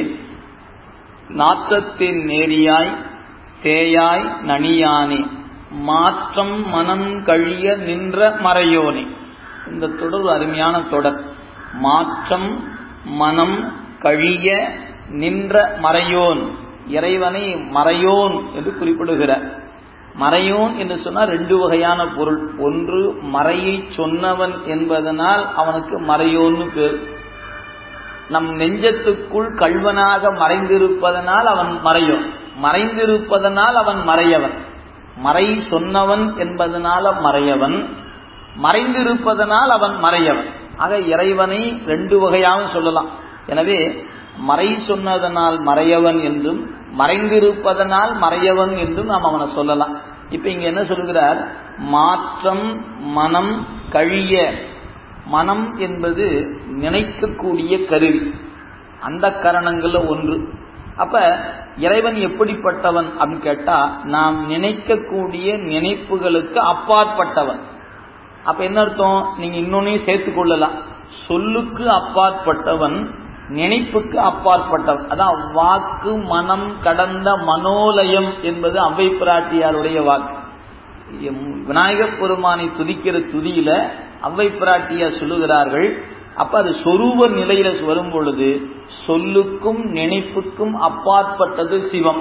நாற்றத்தின் நேரியாய் சேயாய் நனியானே மாற்றம் மனம் கழிய நின்ற மறையோனே. இந்த தொடர் அருமையான தொடர். மாற்றம் மனம் கழிய நின்ற மறையோன், இறைவனை மறையோன் என்று குறிப்பிடுகிறார். மறையோன் என்று சொன்னால் ரெண்டு வகையான பொருள். ஒன்று, மறையை சொன்னவன் என்பதனால் அவனுக்கு மறையோன்னு பேர். நம் நெஞ்சத்துக்குள் கள்வனாக மறைந்திருப்பதனால் அவன் மறையோன், மறைந்திருப்பதனால் அவன் மறையவன். மறை சொன்னவன் என்பதனால மறையவன், மறைந்திருப்பதனால் அவன் மறையவன். ஆக இறைவனை ரெண்டு வகையாகவும் சொல்லலாம். எனவே மறை சொன்னதனால் மறையவன் என்றும், மறைந்திருப்பதனால் மறையவன் என்றும் நாம் அவனை சொல்லலாம். இப்ப இங்க என்ன சொல்கிறார்? மாற்றம் மனம் கழிய. மனம் என்பது நினைக்கக்கூடிய கருவி, அந்த கரணங்கள்ல ஒன்று. அப்ப இறைவன் எப்படிப்பட்டவன் அப்படின்னு கேட்டா, நாம் நினைக்கக்கூடிய நினைப்புகளுக்கு அப்பாற்பட்டவன். அப்ப என்ன அர்த்தம்? நீங்க இன்னொன்னையும் சேர்த்து கொள்ளலாம். சொல்லுக்கு அப்பாற்பட்டவன், நினைப்புக்கு அப்பாற்பட்டவன். அதான் வாக்கு மனம் கடந்த மனோலயம் என்பது அவ்வை பிராட்டியாருடைய வாக்கு. விநாயகப் பெருமானை துதிக்கிற துதியில அவ்வை பிராட்டியார் சொல்லுகிறார்கள். அப்ப அது சொரூப நிலையில வரும் பொழுது சொல்லுக்கும் நினைப்புக்கும் அப்பாற்பட்டது சிவம்.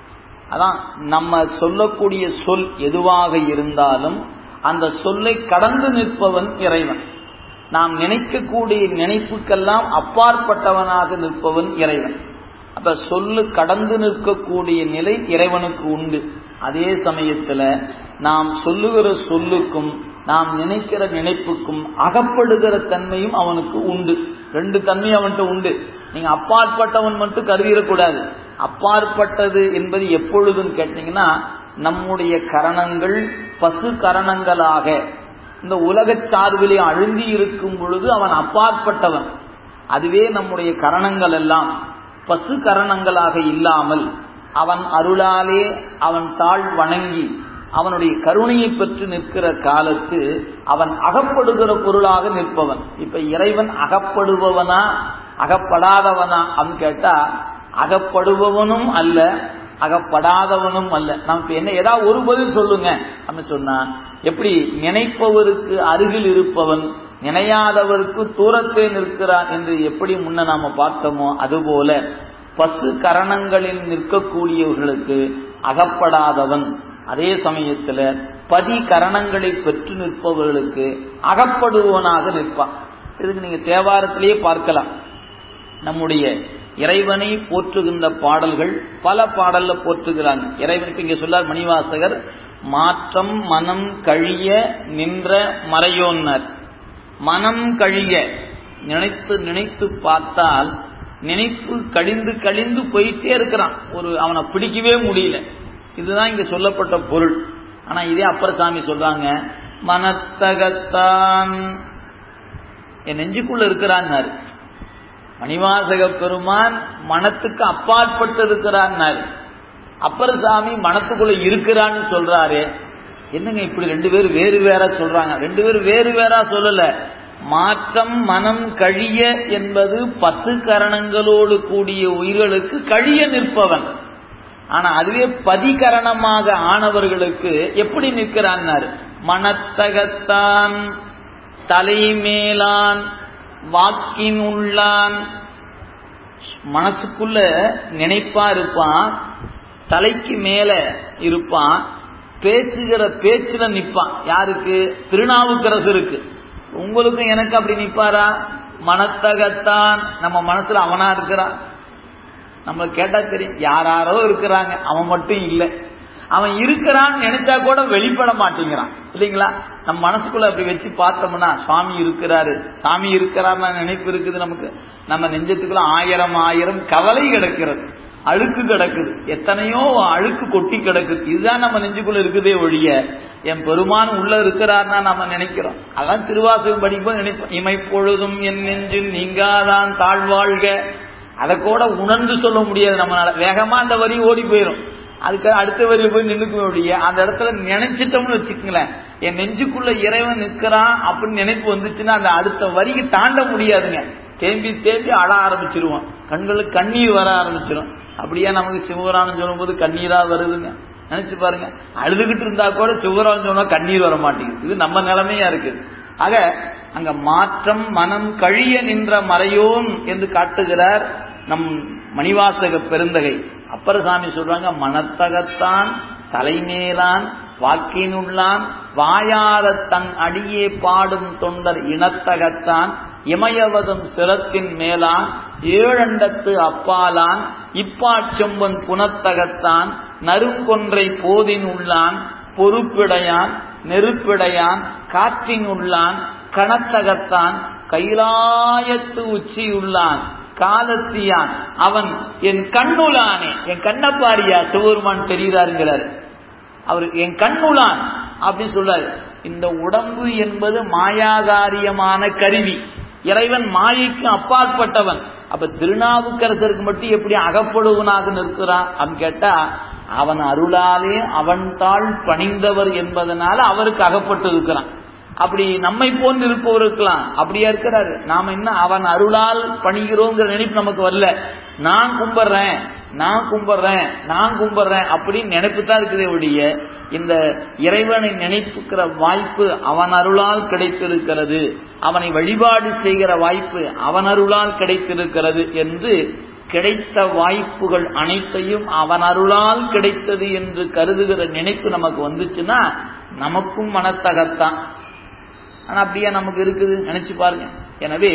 அதான் நம்ம சொல்லக்கூடிய சொல் எதுவாக இருந்தாலும் அந்த சொல்லை கடந்து நிற்பவன் இறைவன். நாம் நினைக்கக்கூடிய நினைப்புக்கெல்லாம் அப்பாற்பட்டவனாக நிற்பவன் இறைவன். அப்ப சொல்லு கடந்து நிற்கக்கூடிய நிலை இறைவனுக்கு உண்டு. அதே சமயத்துல நாம் சொல்லுகிற சொல்லுக்கும் நாம் நினைக்கிற நினைப்புக்கும் அகப்படுகிற தன்மையும் அவனுக்கு உண்டு. ரெண்டு தன்மை அவன்கிட்ட உண்டு. நீங்க அப்பாற்பட்டவன் மட்டும் கருதிடக்கூடாது. அப்பாற்பட்டது என்பது எப்பொழுதுன்னு கேட்டீங்கன்னா, நம்முடைய கரணங்கள் பசு கரணங்களாக இந்த உலக சார்பிலே அழுந்தி இருக்கும் பொழுது அவன் அப்பாற்பட்டவன். அதுவே நம்முடைய கரணங்கள் எல்லாம் பசு கரணங்களாக இல்லாமல் அவன் அருளாலே அவன் தாழ் வணங்கி அவனுடைய கருணையை பெற்று நிற்கிற காலத்து அவன் அகப்படுகிற பொருளாக நிற்பவன். இப்ப இறைவன் அகப்படுபவனா அகப்படாதவனா அப்படின்னு கேட்டா, அகப்படுபவனும் அல்ல அகப்படாதவனும் அல்ல. நமக்கு என்ன ஏதாவது ஒரு பதில் சொல்லுங்க அப்படின்னு சொன்னா, எப்படி நினைப்பவருக்கு அருகில் இருப்பவன் நினையாதவருக்கு தூரத்தே நிற்கிறான் என்று எப்படி முன்ன நாம பார்த்தோமோ, அதுபோல பசு கரணங்களில் நிற்கக்கூடியவர்களுக்கு அகப்படாதவன், அதே சமயத்துல பதி கரணங்களை பெற்று நிற்பவர்களுக்கு அகப்படுவனாக நிற்பான். இதுக்கு நீங்க தேவாரத்திலேயே பார்க்கலாம். நம்முடைய இறைவனை போற்றுகின்ற பாடல்கள் பல பாடல்ல போற்றுகிறாங்க. இறைவனுக்கு இங்க சொல்லார் மணிவாசகர், மாற்றம் மனம் கழிய நின்ற மறையோன்னர். மனம் கழிய, நினைத்து நினைத்து பார்த்தால் நினைப்பு கழிந்து கழிந்து போயிட்டே இருக்கிறான். ஒரு அவனை பிடிக்கவே முடியல. இதுதான் இங்க சொல்லப்பட்ட பொருள். ஆனா இதே அப்பர் சாமி சொல்றாங்க, மனத்தகத்தான் என் நெஞ்சுக்குள்ள இருக்கிறான். மணிவாசக பெருமான் மனத்துக்கு அப்பாற்பட்டு இருக்கிறான். அப்பர் சாமி மனத்துக்குள்ள இருக்கிறான்னு சொல்றாரு. என்னங்க இப்படி ரெண்டு பேரும் வேறு வேற சொல்றாங்க? ரெண்டு பேரும் வேறு வேறா சொல்லல. மாற்றம் மனம் கழிய என்பது பத்து கரணங்களோடு கூடிய உயிர்களுக்கு கழிய நிற்பவன். ஆனா அதுவே பதிகரணமாக ஆனவர்களுக்கு எப்படி நிற்கிறான்? மனத்தகத்தான் தலைமேலான் வாக்கின் உள்ளான். மனசுக்குள்ள நினைப்பா இருப்பான், தலைக்கு மேல இருப்பான், பேசுகிற பேச்சுல நிற்பான். யாருக்கு? திருநாவுக்கரசருக்கு. உங்களுக்கும் எனக்கு அப்படி நிற்பாரா? மனத்தகத்தான் நம்ம மனசுல அவனா இருக்கிறான். நம்ம கேட்டா தெரியும், யாராரோ இருக்கிறாங்க, அவன் மட்டும் இல்லை. அவன் இருக்கிறான்னு நினைச்சா கூட வெளிப்பட மாட்டேங்கிறான் இல்லைங்களா? நம்ம மனசுக்குள்ள அப்படி வச்சு பார்த்தோம்னா சுவாமி இருக்கிறாரு, சாமி இருக்கிறாருன்னா நினைப்பு இருக்குது நமக்கு. நம்ம நெஞ்சத்துக்குள்ள ஆயிரம் ஆயிரம் கவலை கிடக்கிறது, அழுக்கு கிடக்குது, எத்தனையோ அழுக்கு கொட்டி கிடக்குது. இதுதான் நம்ம நெஞ்சுக்குள்ள இருக்குதே ஒழிய என் பெருமான் உள்ள இருக்கிறார்னா நம்ம நினைக்கிறோம். அதான் திருவாசகம் படிப்போம் நினைப்போம், இமைப்பொழுதும் என் நெஞ்சில் நீங்காதான் தாழ்வாழ்க. அதை கூட உணர்ந்து சொல்ல முடியாது நம்மளால. வேகமா அந்த வரி ஓடி போயிடும், அதுக்கு அடுத்த வரி போய் நின்றுக்க முடிய. அந்த இடத்துல நினைச்சிட்டோம்னு வச்சுக்கங்களேன், என் நெஞ்சுக்குள்ள இறைவன் நிற்கிறான் அப்படின்னு நினைப்பு வந்துச்சுன்னா அந்த அடுத்த வரிக்கு தாண்ட முடியாதுங்க. தேம்பி தேம்பி அழ ஆரம்பிச்சிருவோம், கண்களுக்கு கண்ணீர் வர ஆரம்பிச்சிடும். அப்படியே நமக்கு சிவபுராணம் சொல்லும் போது கண்ணீரா வருதுங்க. நினைச்சு பாருங்க, அழுதுகிட்டு இருந்தா கூட சிவபுராணம் சொன்னா கண்ணீர் வர மாட்டேங்குது. இது நம்ம நிலைமையா இருக்குது. ஆக அங்க மாற்றம் மனம் கழிய நின்ற மறையோன் என்று காட்டுகிறார் நம் மணிவாசக பெருந்தகை. அப்பர் சாமி சொல்றாங்க, மனத்தகத்தான் தலைமேலான் வாக்கினுள்ளான் வாயார தன் அடியே பாடும் தொண்டர் இனத்தகத்தான் இமயவதும் சிரத்தின் மேலான் ஏழண்டத்து அப்பாலான் இப்பாச்செம்பன் புனத்தகத்தான் நறுங்கொன்றை போதின் உள்ளான் பொறுப்பிடையான், நெருப்பிடையான், காற்றின் உள்ளான், கணத்தகத்தான், கைலாயத்து உச்சியுள்ளான், காலத்தியான், அவன் என் கண்ணுளானே. என் கண்ணப்பாரியா சிவபெருமான் தெரியுதாருங்கிறார். அவர் என் கண்ணுளான் அப்படின்னு சொல்றாரு. இந்த உடம்பு என்பது மாயாகாரியமான கருவி. இறைவன் மாயைக்கு அப்பாற்பட்டவன். அப்ப திருநாவுக்கரசருக்கு மட்டும் எப்படி அகப்படுவனாக நிற்கிறான் அப்படின்னு கேட்டா, அவன் அருளாலே அவன் தாள் பணிந்தவர் என்பதனால அவருக்கு அகப்பட்டு இருக்கிறான். அப்படி நம்மை போன்று இருப்பவருக்கலாம் அப்படியா இருக்கிறாரு. நாம என்ன அவன் அருளால் பணிகிறோங்கிற நினைப்பு நமக்கு வரல. நான் கும்பிடுறேன், நான் கும்பிடுறேன், நான் கும்பிடுறேன் அப்படின்னு நினைப்பு தான் இருக்குதே ஒழிய, இந்த இறைவனை நினைப்புக்கிற வாய்ப்பு அவன் அருளால் கிடைத்திருக்கிறது, அவனை வழிபாடு செய்கிற வாய்ப்பு அவன் அருளால் கிடைத்திருக்கிறது என்று கிடைத்த வாய்ப்புகள் அனைத்தையும் அவன் அருளால் கிடைத்தது என்று கருதுகிற நினைப்பு நமக்கு வந்துச்சுன்னா நமக்கும் மனத்தகத்தான். ஆனா அப்படியே நமக்கு இருக்குது, நினைச்சு பாருங்க. எனவே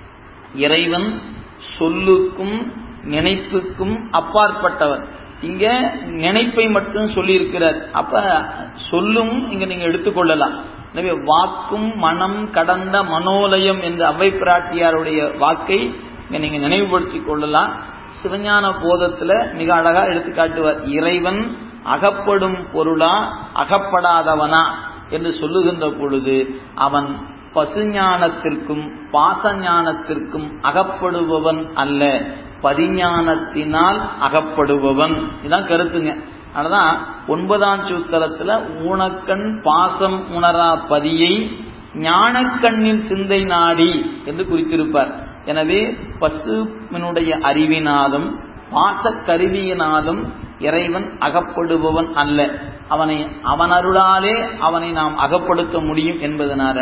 இறைவன் சொல்லுக்கும் நினைப்புக்கும் அப்பாற்பட்டவர். இங்க நினைப்பை மட்டும் சொல்லி இருக்கிறார். அப்ப சொல்லும் இங்க நீங்க எடுத்துக்கொள்ளலாம். எனவே வாக்கும் மனம் கடந்த மனோலயம் என்ற அவ்வை பிராட்டியாருடைய வாக்கை இங்க நீங்க நினைவுபடுத்திக் கொள்ளலாம். சிவஞான போதத்துல மிக அழகா எடுத்து காட்டுவார். இறைவன் அகப்படும் பொருளா அகப்படாதவனா என்று சொல்லுகின்ற பொழுது அவன் பசுஞானத்திற்கும் பாசஞானத்திற்கும் அகப்படுபவன் அல்ல, பதிஞானத்தினால் அகப்படுபவன். இதுதான் கருத்துங்க. அதனாலதான் ஒன்பதாம் சூத்திரத்துல ஊனக்கண் பாசம் உணரா பதியை ஞானக்கண்ணின் சிந்தை நாடி என்று குறித்திருப்பார். எனவே பசுவினுடைய அறிவினாலும் பாச கருவியினாலும் இறைவன் அகப்படுபவன் அல்ல. அவனை அவன் அருளாலே அவனை நாம் அகப்படுத்த முடியும் என்பதனால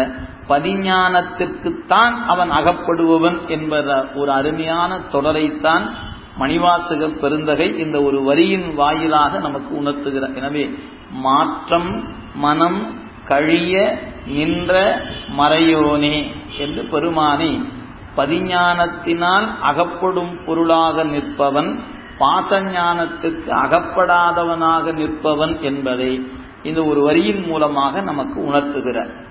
பதிஞானத்திற்குத்தான் அவன் அகப்படுபவன் என்பத ஒரு அருமையான தொடரைத்தான் மணிவாசக பெருந்தகை இந்த ஒரு வரியின் வாயிலாக நமக்கு உணர்த்துகிறார். எனவே மாற்றம் மனம் கழிய நின்ற மறையோனே என்று பெருமானை பதிஞானத்தினால் அகப்படும் பொருளாக நிற்பவன், பாசஞானத்துக்கு அகப்படாதவனாக நிற்பவன் என்பதை இந்த ஒரு வரியின் மூலமாக நமக்கு உணர்த்துகிறார்.